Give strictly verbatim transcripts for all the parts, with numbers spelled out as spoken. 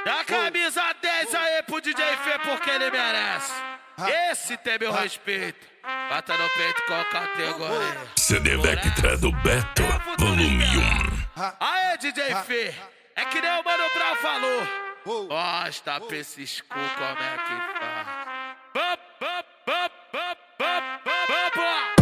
Dá a camisa dez aí pro D J Fê porque ele merece. Esse tem meu respeito. Bata no peito com categoria. C D Vectra do Beto, volume um. Aê, D J Fê. É que nem o Mano Brown falou. Gosta pra esses cu, como é que faz? Bam, bam, bam, bam, bam, bam, bam.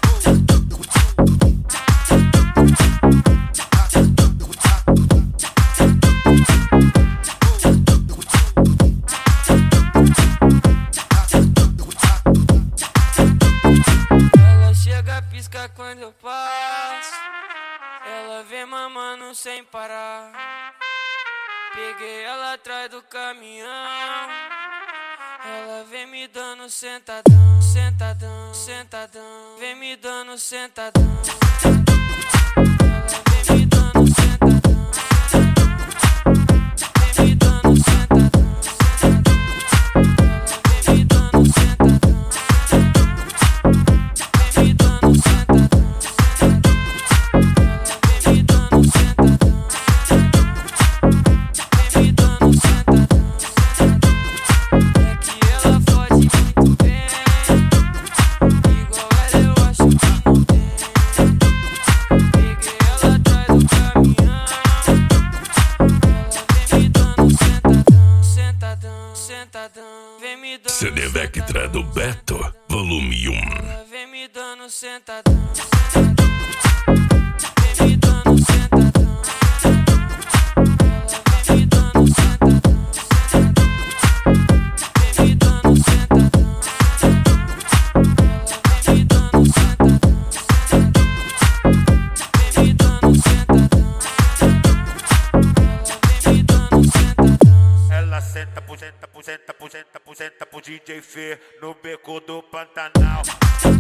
Ela chega, pisca quando eu passo. Ela vem mamando sem parar. Peguei ela atrás do caminhão. Ela vem me dando sentadão, sentadão, sentadão. Vem me dando sentadão. Ela vem me dando sentadão. Vem me dando sentadão. Ela vem me dando sentadão. Vem me dando sentadão. Ela vem me dando sentadão. C D Vectra do Beto, volume um. Ela vem me dando sentadão. Vem me dando sentadão. Ela vem me dando sentadão. Vem me dando sentadão. Ela vem me dando sentadão. Vem me dando sentadão. Ela vem me dando sentadão. Ela senta, pusenta, pusenta, pusenta, pusenta pro D J Fê no beco do Pantanal.